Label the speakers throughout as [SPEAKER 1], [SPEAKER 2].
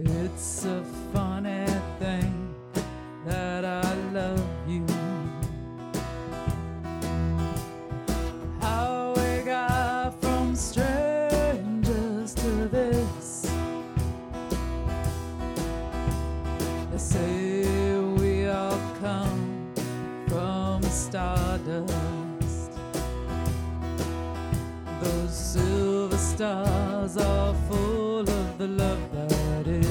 [SPEAKER 1] It's a funny thing that I love you. How we got from strangers to this. They say we all come from stardust. Those silver stars are full of the love that is.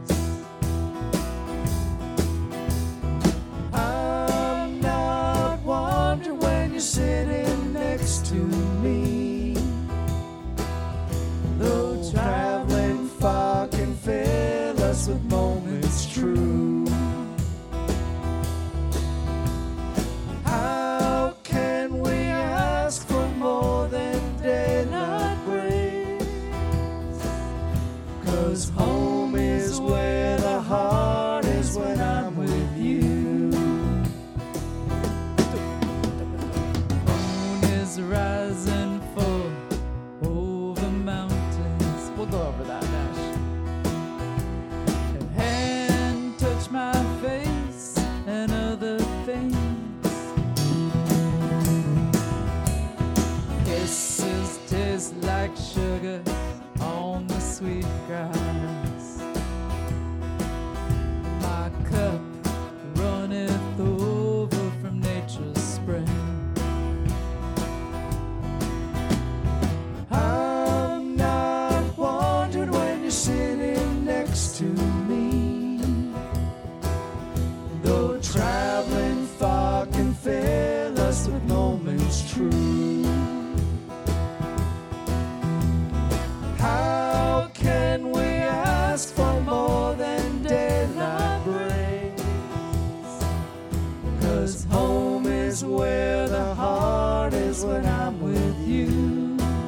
[SPEAKER 1] I'm not wondering when you're sitting next to me, though traveling far can fill us with moments true. How can we ask for more than daylight brings? 'Cause home is where the heart is when I'm with you. Moon is rising full over mountains. We'll go over that, Nash. Her hand touch my face and other things. Kisses taste like sugar on the sweet grass. My cup runneth over from nature's spring. I'm not wondering when you're sitting next to me, though traveling far can fill us with moments true. How can we ask for more than daylight brings? 'Cause home is where the heart is when I'm with you.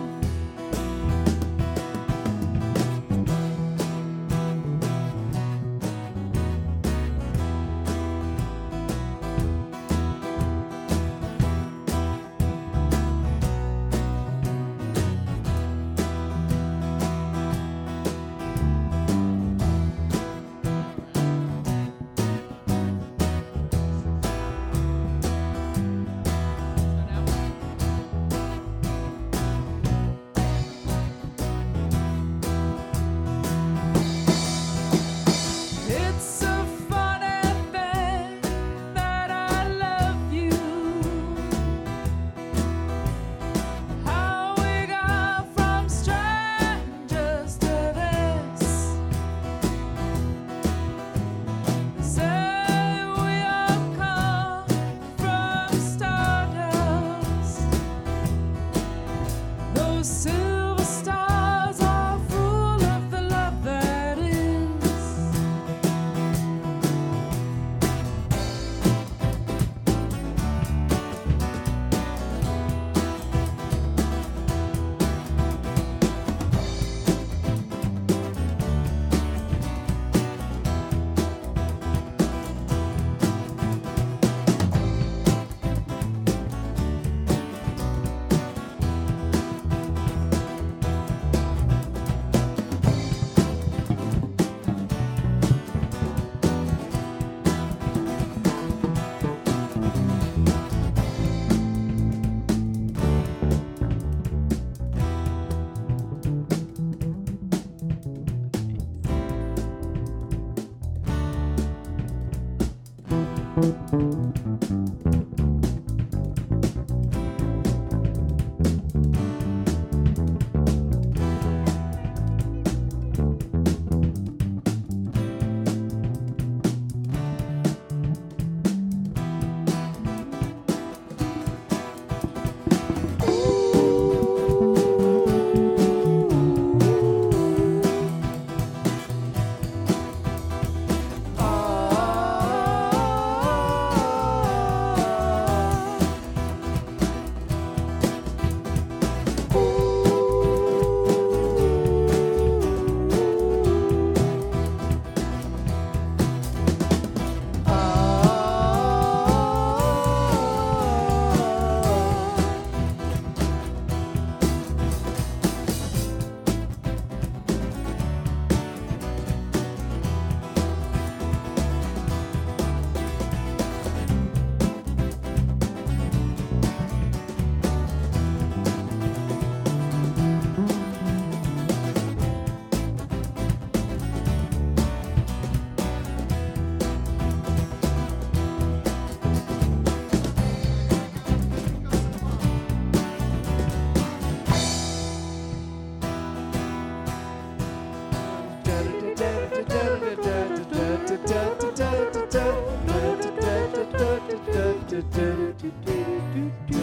[SPEAKER 1] It's a funny thing that I love you. How we got from strangers to this. Say we all come from stardust. Those silver stars are full of the love that is. do, do, do.